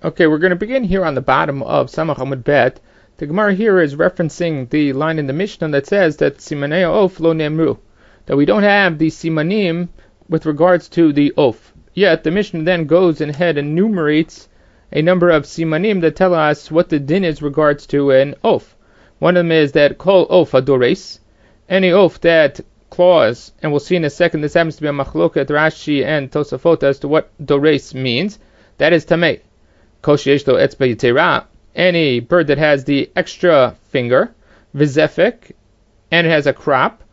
Okay, we're going to begin here on the bottom of Samach Amud Bet. The Gemara here is referencing the line in the Mishnah that says that Simanei Of Lo Nemru, that we don't have the Simanim with regards to the Of. Yet the Mishnah then goes ahead and enumerates a number of Simanim that tell us what the din is regards to an Of. One of them is that Kol Of Adores, any Of that clause, and we'll see in a second, this happens to be a Machloket Rashi and Tosafot as to what Dores means, that is Tamei. Any bird that has the extra finger, vizefek, and it has a crop,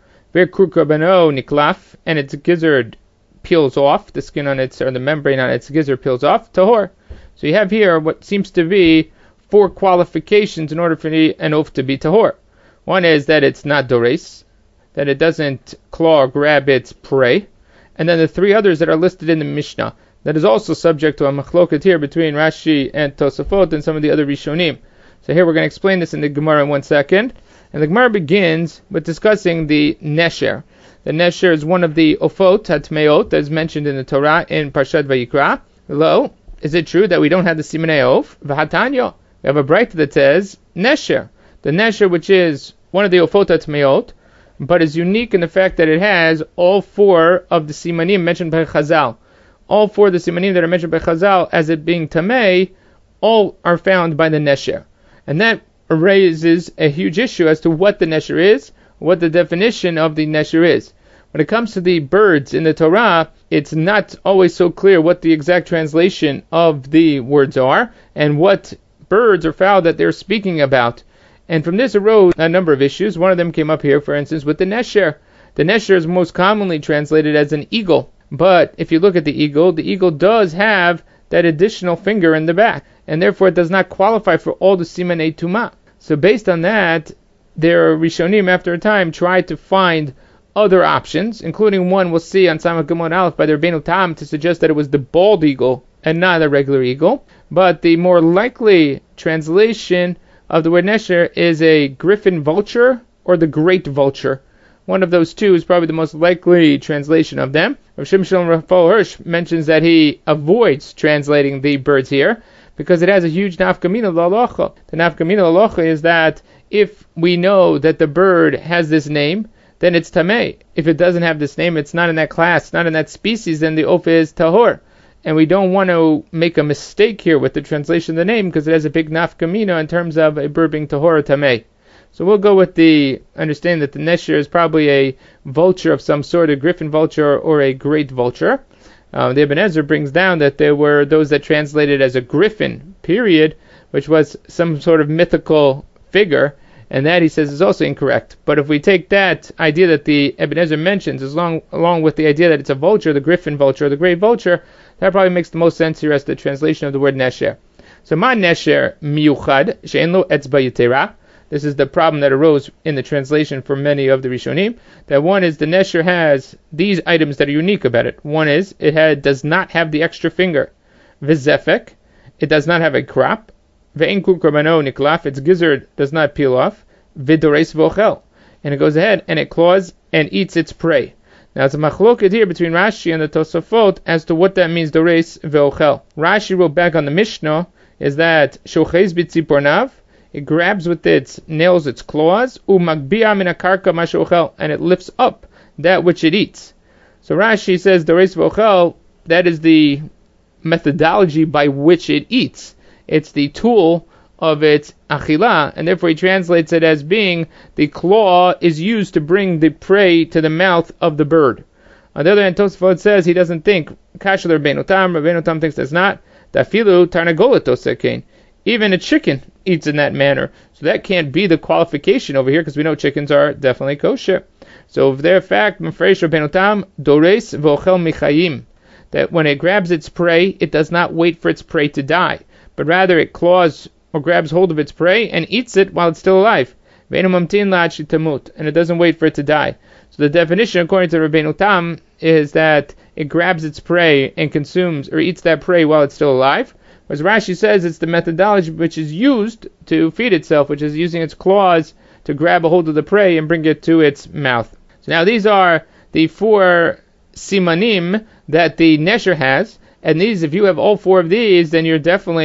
niklaf, and its gizzard peels off, the skin on its, or the membrane on its gizzard peels off, tahor. So you have here what seems to be 4 qualifications in order for an oaf to be tahor. One is that it's not dores, that it doesn't claw or grab its prey, and then the 3 others that are listed in the Mishnah. That is also subject to a machloket here between Rashi and Tosafot and some of the other Rishonim. So here we're going to explain this in the Gemara in 1 second. And the Gemara begins with discussing the Nesher. The Nesher is one of the Ofot, Hatmeot, that is mentioned in the Torah in Parshat Vayikra. Hello, is it true that we don't have the Simanei Of? V'hatanyo. We have a bright that says Nesher. The Nesher, which is one of the Ofot Hatmeot, but is unique in the fact that it has all 4 of the Simanim mentioned by Chazal. All 4 of the simanim that are mentioned by Chazal as it being tamei, all are found by the nesher. And that raises a huge issue as to what the nesher is, what the definition of the nesher is. When it comes to the birds in the Torah, it's not always so clear what the exact translation of the words are, and what birds or fowl that they're speaking about. And from this arose a number of issues. One of them came up here, for instance, with the nesher. The nesher is most commonly translated as an eagle. But if you look at the eagle does have that additional finger in the back, and therefore it does not qualify for all the simanei tumah. So based on that, their Rishonim after a time tried to find other options, including one we'll see on Samach Gimel Aleph by the Rabbeinu Tam to suggest that it was the bald eagle and not a regular eagle. But the more likely translation of the word nesher is a griffin vulture or the great vulture. One of those 2 is probably the most likely translation of them. Rav Shimshon Raphael Hirsch mentions that he avoids translating the birds here because it has a huge nafkamina l'halacha. The nafkamina l'halacha is that if we know that the bird has this name, then it's tamei. If it doesn't have this name, it's not in that class, not in that species, then the oaf is tahor. And we don't want to make a mistake here with the translation of the name because it has a big nafkamina in terms of a bird being tahor or tamei. So we'll go with the understanding that the nesher is probably a vulture of some sort, a griffin vulture or a great vulture. The Ibn Ezra brings down that there were those that translated as a griffin, period, which was some sort of mythical figure, and that, he says, is also incorrect. But if we take that idea that the Ibn Ezra mentions, along with the idea that it's a vulture, the griffin vulture, or the great vulture, that probably makes the most sense here as the translation of the word nesher. So, ma nesher miyuchad, she'en lo etzba yitera. This is the problem that arose in the translation for many of the Rishonim. That one is the nesher has these items that are unique about it. One is does not have the extra finger. Vizefek, it does not have a crop. Ve'en kurbano niklaf, its gizzard does not peel off. Vidores vochel, and it goes ahead and it claws and eats its prey. Now it's a machloket here between Rashi and the Tosafot as to what that means, dores vochel. Rashi wrote back on the Mishnah is that shochez b'tzipornav, it grabs with its nails, its claws, umagbia min akarka mashochel, and it lifts up that which it eats. So Rashi says dores vochel, that is the methodology by which it eats. It's the tool of its achila, and therefore he translates it as being the claw is used to bring the prey to the mouth of the bird. On the other hand, Tosafot says he doesn't think kashler Rabbeinu Tam thinks that's not dafilu tarnagolet osekein. Even a chicken eats in that manner. So that can't be the qualification over here because we know chickens are definitely kosher. So of their fact, Mefresh Rabbeinu Tam, dores vochel michayim, that when it grabs its prey, it does not wait for its prey to die, but rather it claws or grabs hold of its prey and eats it while it's still alive. Ve'enu mamtin la'ad shetamut, and it doesn't wait for it to die. So the definition, according to Rabbeinu Tam, is that it grabs its prey and consumes or eats that prey while it's still alive. Whereas Rashi says it's the methodology which is used to feed itself, which is using its claws to grab a hold of the prey and bring it to its mouth. So now these are the 4 simanim that the nesher has, and these, if you have all 4 of these, then you're definitely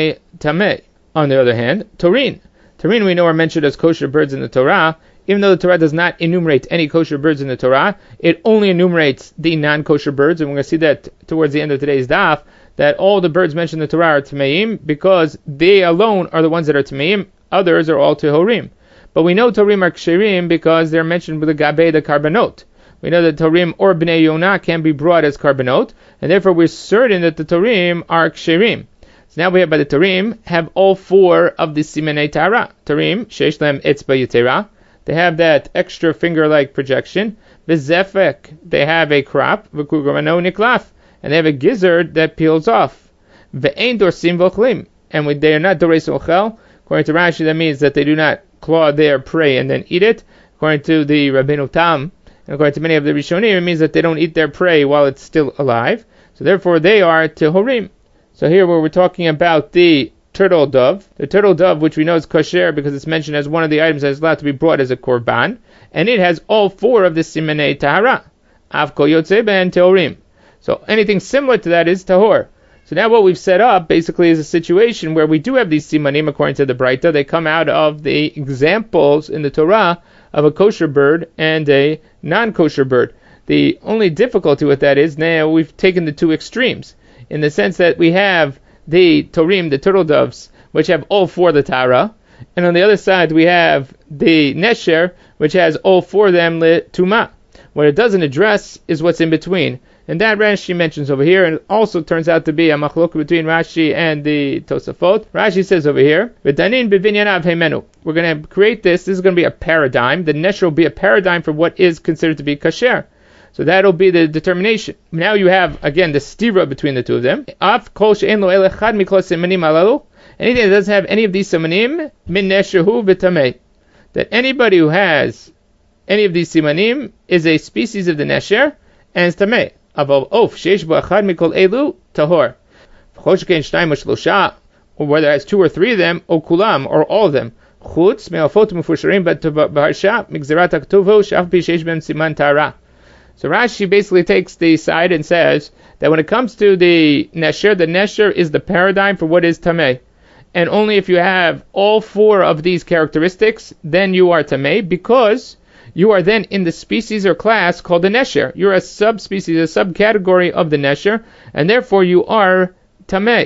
tamei. On the other hand, Torin we know are mentioned as kosher birds in the Torah. Even though the Torah does not enumerate any kosher birds in the Torah, it only enumerates the non-kosher birds, and we're going to see that towards the end of today's daf, that all the birds mentioned in the Torah are tameim because they alone are the ones that are tameim. Others are all tehorim. But we know Torim are ksherim because they're mentioned with the gabe, the karbanot. We know that Torim or bnei Yonah can be brought as karbanot, and therefore we're certain that the Torim are ksherim. So now we have by the Torim have all four of the simanei tahara. Torim, sheish lem etzba yetera. They have that extra finger-like projection. V'zefek, they have a crop. V'kugamano niklaf, and they have a gizzard that peels off. V'ein dorsim v'ochlim, and they are not dores ochel. According to Rashi, that means that they do not claw their prey and then eat it. According to the Rabbeinu Tam, and according to many of the Rishonim, it means that they don't eat their prey while it's still alive. So therefore, they are tehorim. So here where we're talking about the turtle dove, which we know is kosher because it's mentioned as one of the items that is allowed to be brought as a korban, and it has all four of the simanei tahara. Av kol yotze ben tehorim. So anything similar to that is tahor. So now what we've set up basically is a situation where we do have these simanim according to the Braita. They come out of the examples in the Torah of a kosher bird and a non-kosher bird. The only difficulty with that is now we've taken the two extremes, in the sense that we have the Torim, the turtle doves, which have all four of the Tahara, and on the other side we have the Nesher, which has all four of them Tuma. What it doesn't address is what's in between. And that Rashi mentions over here, and it also turns out to be a machlok between Rashi and the Tosafot. Rashi says over here, "V'danin b'vinyanav heimenu." We're going to create this. This is going to be a paradigm. The nesher will be a paradigm for what is considered to be kasher. So that'll be the determination. Now you have again the stira between the two of them. Af kol she'en lo el echad mikol simanim alalu. Anything that doesn't have any of these simanim, min neshehu v'tamei. That anybody who has any of these simanim is a species of the nesher and is tamei. Above of sheish bo echad mikol elu tahor. V'chol shnayim o shlosha, or whether it has two or three of them, or kulam, or all of them. Chutz me'afot mufusharim but b'harsha migzerat haktuvo shaf pi sheish ben siman tahara. So Rashi basically takes the side and says that when it comes to the nesher is the paradigm for what is tamei. And only if you have all four of these characteristics, then you are tamei, because you are then in the species or class called the nesher. You're a subspecies, a subcategory of the nesher, and therefore you are tamei.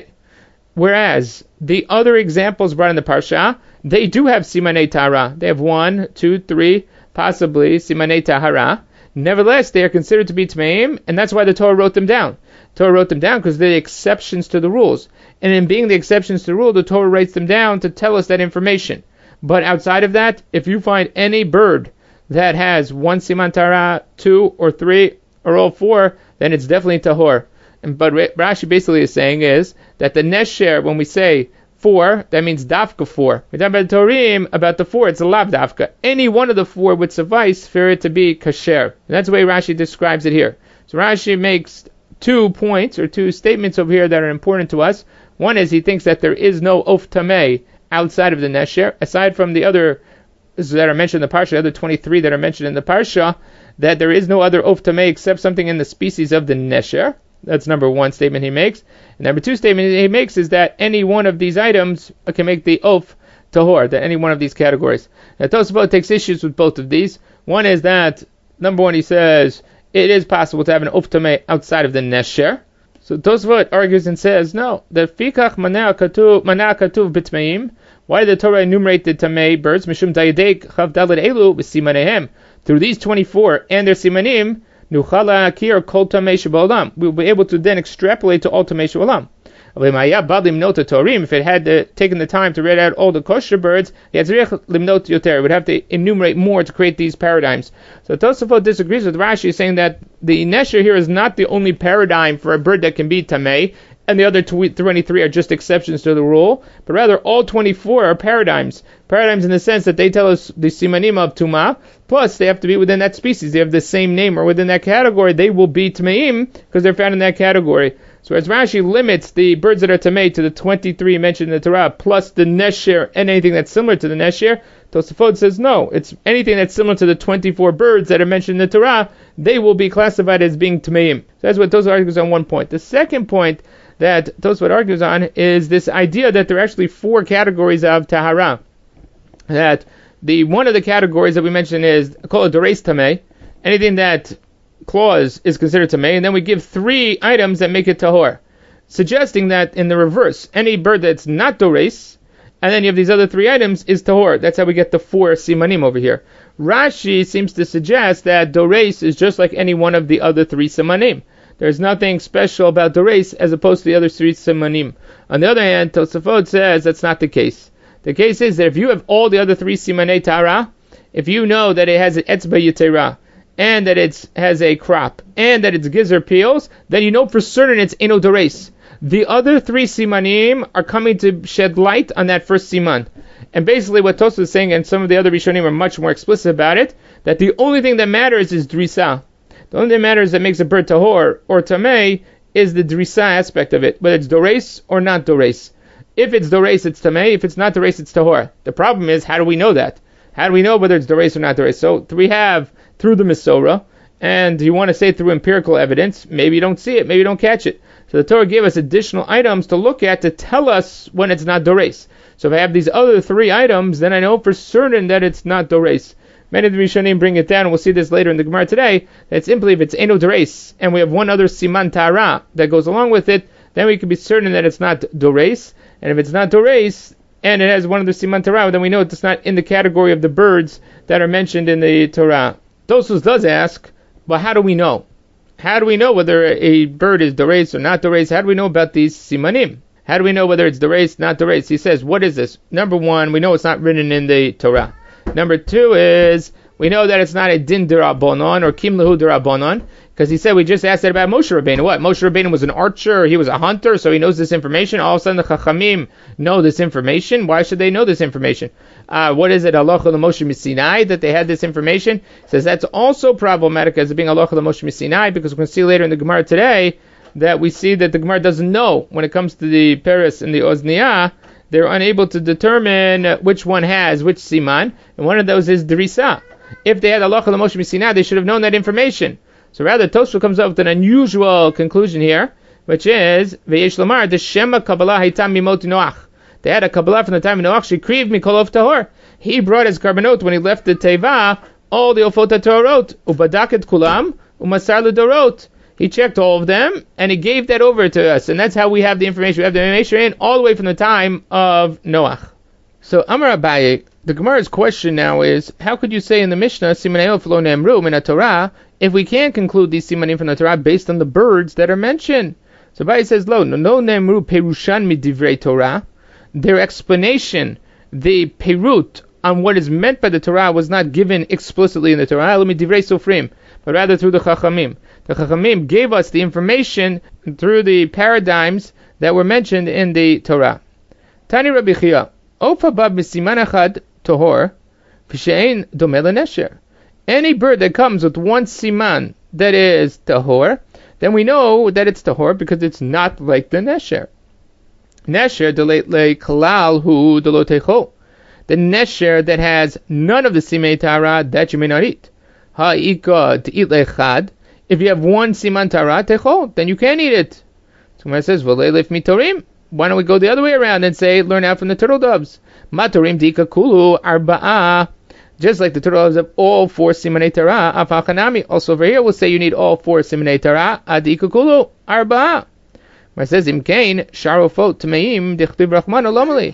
Whereas the other examples brought in the parsha, they do have simanei tahara. They have 1, 2, 3, possibly simanei tahara. Nevertheless, they are considered to be tmeim, and that's why the Torah wrote them down. The Torah wrote them down because they're the exceptions to the rules. And in being the exceptions to the rule, the Torah writes them down to tell us that information. But outside of that, if you find any bird that has 1 siman tahara, 2 or 3, or all 4, then it's definitely tahor. But Rashi basically is saying is that the nesher, when we say 4, that means dafka 4. We talk about the Torim, about the 4, it's a lav dafka. Any one of the 4 would suffice for it to be kasher. And that's the way Rashi describes it here. So Rashi makes 2 points, or 2 statements over here that are important to us. One is he thinks that there is no of tamei outside of the nesher, aside from the other that are mentioned in the parsha, the other 23 that are mentioned in the parsha, that there is no other of tamei except something in the species of the nesher. That's number 1 statement he makes. And number 2 statement he makes is that any one of these items can make the of tahor, that any one of these categories. Now Tosafot takes issues with both of these. One is that, number 1, he says, it is possible to have an of tamei outside of the nesher. So Tosafot argues and says, no, the fikach mana katuv b'tmeim. Why did the Torah enumerate the tamei birds? Mishum dayidek chav daled elu b'simanehem. Through these 24 and their simanim, nuchala akir kol tamei shebaolam. We'll be able to then extrapolate to all tamei shebaolam. If it had taken the time to read out all the kosher birds, it would have to enumerate more to create these paradigms. So Tosafot disagrees with Rashi, saying that the nesher here is not the only paradigm for a bird that can be tamei, and the other 23 are just exceptions to the rule, but rather all 24 are paradigms. Paradigms in the sense that they tell us the simanim of tuma, plus they have to be within that species. They have the same name, or within that category, they will be tmeim because they're found in that category. So as Rashi limits the birds that are tamei to the 23 mentioned in the Torah, plus the nesher and anything that's similar to the nesher, Tosafot says no. It's anything that's similar to the 24 birds that are mentioned in the Torah, they will be classified as being tmeim. So that's what Tosafot argues on one point. The second point that Tosfot argues on is this idea that there are actually 4 categories of tahara. That the one of the categories that we mentioned is called Doreis Tameh, anything that clause is considered Tameh, and then we give 3 items that make it Tahor, suggesting that in the reverse, any bird that's not Doreis, and then you have these other 3 items, is Tahor. That's how we get the 4 Simanim over here. Rashi seems to suggest that Doreis is just like any one of the other 3 Simanim. There's nothing special about Doreis as opposed to the other 3 Simanim. On the other hand, Tosafot says that's not the case. The case is that if you have all the other 3 Simanei Tara, if you know that it has an Etzba Yetera, and that it has a crop, and that it's gizer peels, then you know for certain it's Eno Doreis. The other 3 simanim are coming to shed light on that first siman. And basically what Tosfos is saying, and some of the other Rishonim are much more explicit about it, that the only thing that matters is drisa. The only thing that matters that makes a bird tahor or tamei is the drisa aspect of it, whether it's doreis or not doreis. If it's doreis, it's tamei. If it's not doreis, it's tahor. The problem is, how do we know that? How do we know whether it's doreis or not doreis? So we have through the Mesorah, and you want to say through empirical evidence, maybe you don't see it, maybe you don't catch it. So the Torah gave us additional items to look at to tell us when it's not doreis. So if I have these other 3 items, then I know for certain that it's not doreis. Many of the Rishonim bring it down, and we'll see this later in the Gemara today, that simply if it's eno doreis, and we have one other siman tara that goes along with it, then we can be certain that it's not doreis. And if it's not doreis, and it has one other siman tara, then we know it's not in the category of the birds that are mentioned in the Torah. Tosfos does ask, well, how do we know? How do we know whether a bird is doreis or not doreis? How do we know about these simanim? How do we know whether it's doreis, not doreis? He says, what is this? Number 1, we know it's not written in the Torah. Number 2 is, we know that it's not a din d'Rabbanan or kim lehu d'Rabbanan, because he said, we just asked that about Moshe Rabbeinu. What? Moshe Rabbeinu was an archer, he was a hunter, so he knows this information. All of a sudden the Chachamim know this information. Why should they know this information? What is it, halacha l'Moshe Misinai, that they had this information? He says that's also problematic as it being halacha l'Moshe Misinai, because we're going to see later in the Gemara today that we see that the Gemara doesn't know when it comes to the Peres and the Ozniyah. They're unable to determine which one has which siman, and one of those is Drisa. If they had halacha l'Moshe Misinai, they should have known that information. So rather, Tosfos comes up with an unusual conclusion here, which is V'yesh Lamar the Shema Kabbalah Haytam Mimot Noach. They had a Kabbalah from the time of Noach. Shekriv Mikol of Tahor. He brought his carbonot when he left the Teva all the Ofot Torot Ubadaket Kulam Umasar L'Dorot. He checked all of them and he gave that over to us, and that's how we have the information. We have the information in all the way from the time of Noach. So Amar Abaye, the Gemara's question now is, how could you say in the Mishnah Simanei Of Lo Ne'emru Min HaTorah if we can't conclude these simanim from the Torah based on the birds that are mentioned? So Abaye says, Lo Ne'emru Perushan Midivrei Torah. Their explanation, the perut on what is meant by the Torah, was not given explicitly in the Torah, Midivrei Sofrim, but rather through the Chachamim. The Chachamim gave us the information through the paradigms that were mentioned in the Torah. Tani Rabbi Chia, Ofa bab misiman achad tohor, v'she'ein domeh lenesher. Any bird that comes with one siman that is tahor, then we know that it's tahor because it's not like the nesher. Nesher deleit le kalal hu delo techo. The nesher that has none of the simei tara, that you may not eat. Ha'ika te'it lechad. If you have one siman tara techo, then you can eat it. So when it says v'leilef mitorim, why don't we go the other way around and say, learn out from the turtle doves? Matorim dika kulu arba'ah. Just like the turtle doves have all 4 simanei tara, afachanami. Also over here we'll say you need all 4 simanei tara, adika kulu arba'ah. When it says imkain sharofot tmeim dichtiv rachman olomali.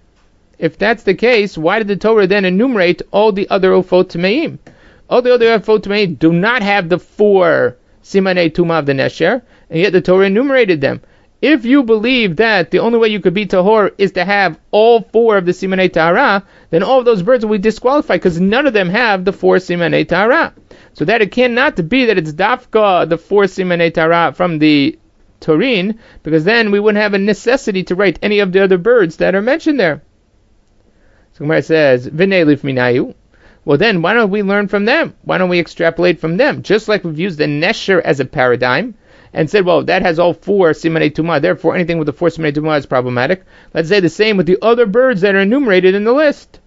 If that's the case, why did the Torah then enumerate all the other ofot tmeim? All the other ofot tmeim do not have the 4 simanei tuma of the nesher, and yet the Torah enumerated them. If you believe that the only way you could be tahor is to have all 4 of the simanei tahara, then all of those birds will be disqualified because none of them have the 4 simanei tahara. So that it cannot be that it's dafka, the 4 simanei tahara from the Turin, because then we wouldn't have a necessity to write any of the other birds that are mentioned there. So Gemara says, V'nei lif minayu. Well then, why don't we learn from them? Why don't we extrapolate from them? Just like we've used the nesher as a paradigm, and said, well, that has all 4 simanei tumah, therefore anything with the 4 simanei tumah is problematic. Let's say the same with the other birds that are enumerated in the list.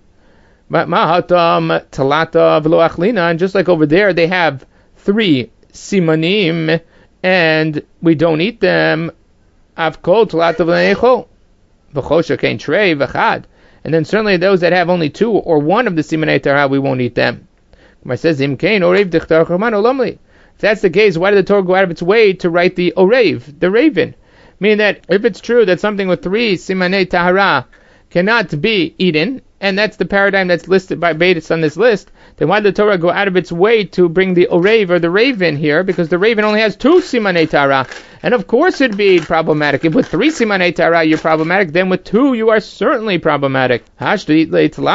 Mahatam, talata, v'lo achlina, and just like over there they have 3 simanim, and we don't eat them. Avkol Tlatav Le'echol. V'chosha Kain Trei V'chad. And then certainly those that have only 2 or 1 of the Simanei Torah, we won't eat them. It says, Im Kain Orev Dichtar Choman Olamli. If that's the case, why did the Torah go out of its way to write the Orev, the raven? Meaning that if it's true that something with 3 Simanei Tahara cannot be eaten, and that's the paradigm that's listed by Beitis on this list, then why did the Torah go out of its way to bring the Orev or the raven here? Because the raven only has 2 Simanei Tahara. And of course it'd be problematic. If with 3 Simanei Tahara you're problematic, then with 2 you are certainly problematic. And if you have 3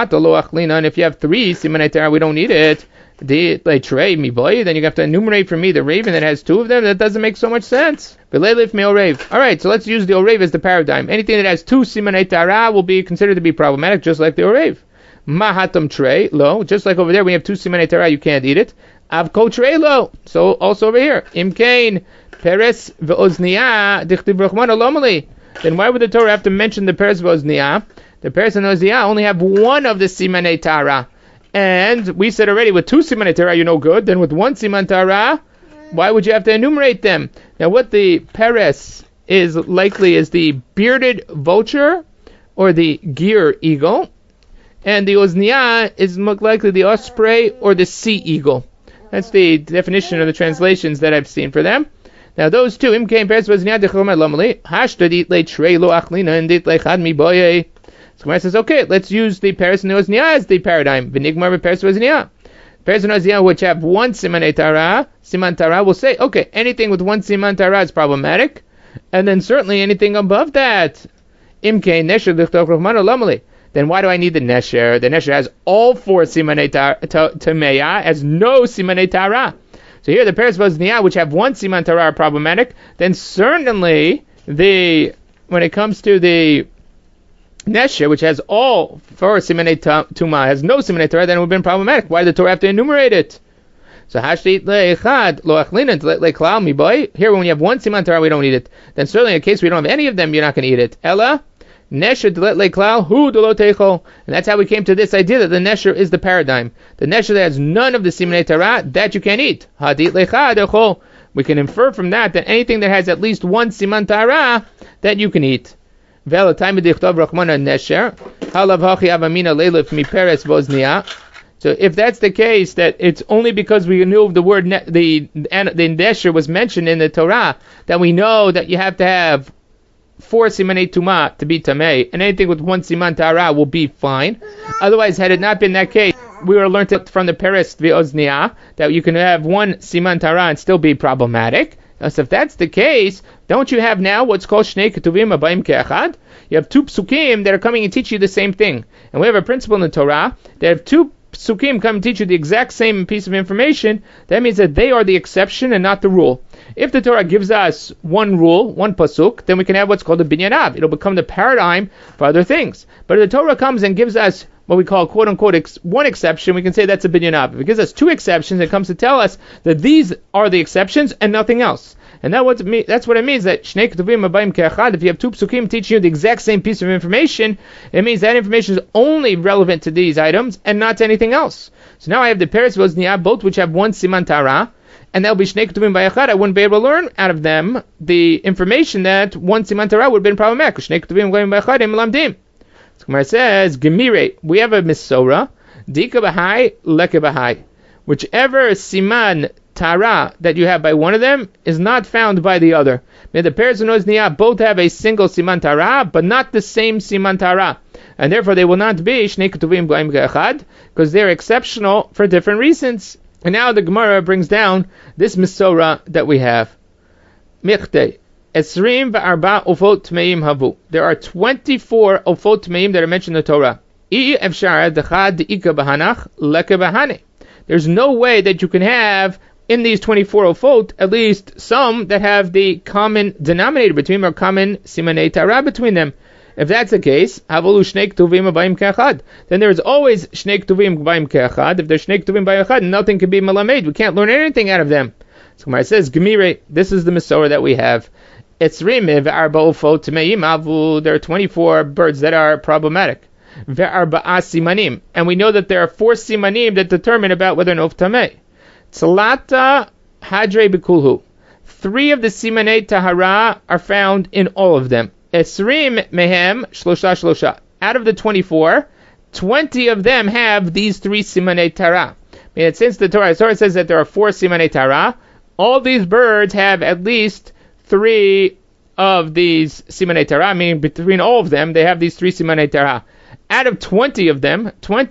Simanei Tahara, we don't need it. Then you have to enumerate for me the raven that has 2 of them. That doesn't make so much sense. Alright, so let's use the Orev as the paradigm. Anything that has 2 Simanei Tahara will be considered to be problematic, just like the Orev. Mahatam Trey, lo, just like over there we have 2 Simanei Tahara, you can't eat it. Avko Trey, lo, so also over here. Imkain, Peres ve'ozniah, dichtiv rachman alomali. Then why would the Torah have to mention the Peres ve'ozniah? The Peres and Ozniah only have 1 of the Simanei Tahara. And we said already, with 2 Simanei Torah, you're no good. Then with 1 Siman Torah, why would you have to enumerate them? Now, what the Peres is likely is the bearded vulture or the gear eagle. And the Ozniah is most likely the osprey or the sea eagle. That's the definition of the translations that I've seen for them. Now, those 2, Imkain Peres Ozniah Dechom Lamali, Hashtadit Le Trey Lo Achlina and Dit Le Chad Mi Boye. So Gemara says, okay, let's use the Peres and the Ozniah as the paradigm. V'nigmar v'Peres v'Ozniah. Peres and Ozniah, which have 1 Simanei Tahara, Siman Tahara, will say, okay, anything with 1 Siman Tahara is problematic, and then certainly anything above that, Imkein Nesher Lichtov Rahman Lamali. Then why do I need the Nesher? The Nesher has all 4 Simanei Tameya, has no Simanei Tahara. So here the Peres v'Ozniah, which have 1 Siman Tahara, are problematic. Then certainly when it comes to the Nesher, which has all 4 Simanei Tuma, has no Simanei Torah, then it would have been problematic. Why did the Torah have to enumerate it? So Hashtit le'echad lo achlina le'klal mi boy. Here, when you have 1 Siman Torah, we don't eat it. Then certainly in case we don't have any of them, you're not going to eat it. Ella Nesher le'klal hu delo teichol. And that's how we came to this idea that the Nesher is the paradigm. The Nesher that has none of the Simanei Torah, that you can't eat. Hadit le'chad echol. We can infer from that anything that has at least 1 Siman Torah, that you can eat. So if that's the case, that it's only because we knew the word the Nesher was mentioned in the Torah that we know that you have to have 4 Simanei Tuma to be Tamei, and anything with 1 Siman Tahara will be fine. Otherwise, had it not been that case, we would have learned it from the Peres v'Ozniah that you can have 1 Siman Tahara and still be problematic. So if that's the case, don't you have now what's called Shnei Ketuvim Abayim Ke'achad? You have 2 psukim that are coming and teach you the same thing. And we have a principle in the Torah that if 2 psukim come and teach you the exact same piece of information, that means that they are the exception and not the rule. If the Torah gives us 1 rule, 1 pasuk, then we can have what's called a binyanav. It'll become the paradigm for other things. But if the Torah comes and gives us what we call quote-unquote 1 exception, we can say that's a binyanav. If it gives us 2 exceptions, it comes to tell us that these are the exceptions and nothing else. And that's what it means, that Shnei Ketuvim Abayim Ke'achad, if you have 2 psukim teaching you the exact same piece of information, it means that information is only relevant to these items and not to anything else. So now I have the Peres v'Ozniah, both which have 1 Siman Tahara, and that'll be Shnei Ketuvim B'Echad. I wouldn't be able to learn out of them the information that 1 Siman Tahara would have been problematic. Shnei Ketuvim B'Echad Im Lamdim. So Gemara says, Gemire, we have a Misora, Dika B'Hai, Leka B'Hai. Whichever Siman Tahara that you have by one of them is not found by the other. The Peres and Ozniah both have a single Siman Tahara, but not the same Siman Tahara. And therefore they will not be Shnei Ketuvim B'Echad Ke'achad, because they're exceptional for different reasons. And now the Gemara brings down this Misora that we have. Michte. Esrim v'arba ofot tmeim havu. There are 24 ofot tmeim that are mentioned in the Torah. There's no way that you can have in these 24 ofot at least some that have the common denominator between them, or common simanei Torah between them. If that's the case, havolu shnei ketuvim abayim ke'achad. Then there is always shnei ketuvim abayim ke'achad. If there's shnei ketuvim abayim ke'achad, nothing can be malamed. We can't learn anything out of them. So Gemara says, Gemire, this is the Misora that we have. It's rimiv arba ofot tmeim havu. There are 24 birds that are problematic. Ve'arba'a simanim, and we know that there are 4 simanim that determine about whether an of tamei. Tzalata hadre bekulhu. 3 of the Simanei Tahara are found in all of them. Esrim mehem shlosha shlosha. Out of the 24, 20 of them have these 3 Simanei Tahara. Meaning, since the Torah says that there are 4 Simanei Tahara, all these birds have at least 3 of these Simanei Tahara, meaning between all of them, they have these 3 Simanei Tahara. Out of 20 of them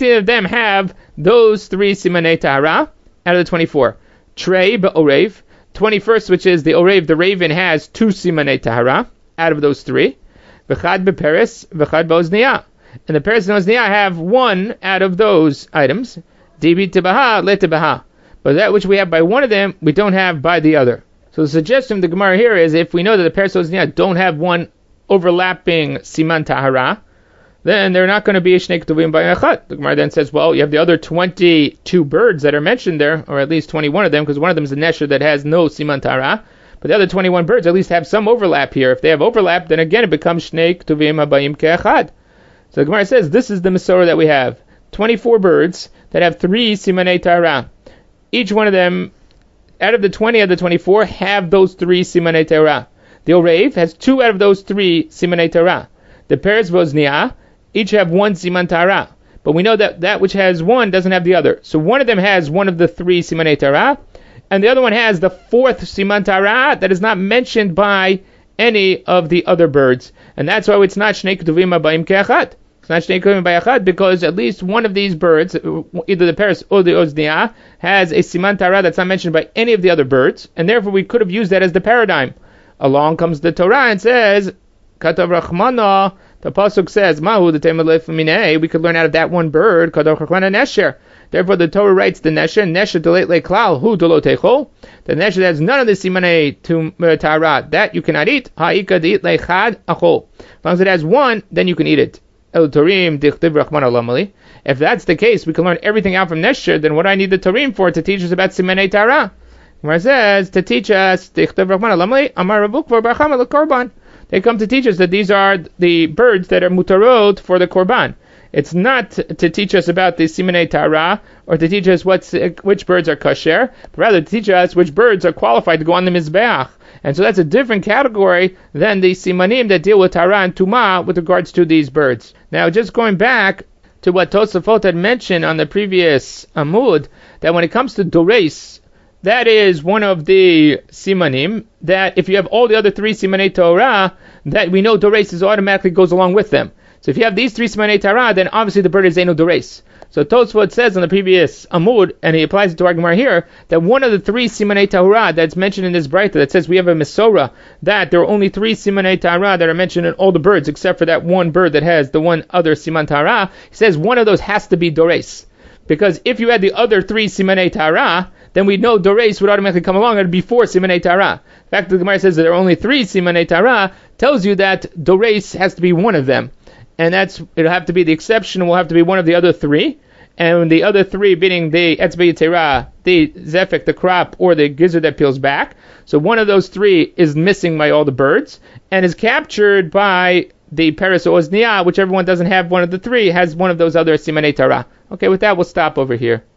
have those 3 Simanei Tahara out of the 24. Trey be'orev, 21st, which is the orev, the raven, has 2 Simanei Tahara out of those 3. V'chad be'peres, v'chad be'ozniyah. And the peres and ozniyah have 1 out of those items. Dibi tebaha, le tebaha. But that which we have by one of them, we don't have by the other. So the suggestion of the Gemara here is, if we know that the peres and ozniyah don't have 1 overlapping Siman Tahara, then they're not going to be a Shnei Ketuvim by Echad. The Gemara then says, well, you have the other 22 birds that are mentioned there, or at least 21 of them, because one of them is a Nesher that has no Siman Tahara. But the other 21 birds at least have some overlap here. If they have overlap, then again it becomes Shnei Ketuvim Habayim Ke'echad. So the Gemara says, this is the Masorah that we have. 24 birds that have 3 Simanei Tahara. Each one of them, out of the 20 of the 24, have those 3 Simanei Tahara. The Orev has 2 out of those 3 Simanei Tahara. The Peres V'ozniyah each have 1 Siman Tahara. But we know that that which has 1 doesn't have the other. So one of them has 1 of the 3 Simanei Tahara, and the other one has the 4th Siman Tahara that is not mentioned by any of the other birds. And that's why it's not Shnei Ketuvim Habayim Ke'echad. It's not Shnei Ketuvim B'Echad because at least one of these birds, either the Peres or the Ozniyah, has a Siman Tahara that's not mentioned by any of the other birds, and therefore we could have used that as the paradigm. Along comes the Torah and says, Katav Rachmana, the pasuk says, "Mahu the temelef minei." We could learn out of that one bird. Katav Rachmana nesher. Therefore, the Torah writes the nesher delete leklal hu delotechol. The nesher that has none of the simanei to tahara that you cannot eat. Ha'ika deit lechad achol. As long as it has 1, then you can eat it. El Torim dichtiv Rachmana lamali. If that's the case, we can learn everything out from nesher. Then what do I need the Torim for? To teach us about simanei tahara. Where it says to teach us dichtiv Rachmana lamali. Amar Rabuk for barchama lekorban. They come to teach us that these are the birds that are mutarot for the korban. It's not to teach us about the simanei tahara or to teach us which birds are kosher, but rather to teach us which birds are qualified to go on the mizbeach. And so that's a different category than the simanim that deal with tahara and tumah with regards to these birds. Now, just going back to what Tosafot had mentioned on the previous amud, that when it comes to dores, that is one of the simanim, that if you have all the other 3 simanei Torah, that we know dores automatically goes along with them. So if you have these 3 simanei Torah, then obviously the bird is Eino dores. So Tosfot says on the previous amud, and he applies it to our Gemara here, that one of the 3 simanei Torah that's mentioned in this Braita, that says we have a Mesorah, that there are only 3 simanei Torah that are mentioned in all the birds, except for that one bird that has the one other siman Torah, he says one of those has to be dores. Because if you had the other 3 simanei Torah, then we know dores would automatically come along and be 4 simanei Tahara. The fact that the Gemara says that there are only 3 simanei Tahara tells you that dores has to be one of them. And it'll have to be the exception, will have to be one of the other 3. And the other 3 being the etzbei yitzera, the zefek, the crop, or the gizzard that peels back. So one of those 3 is missing by all the birds and is captured by the peres or ozniyah, whichever one doesn't have one of the 3, has one of those other simanei Tahara. Okay, with that we'll stop over here.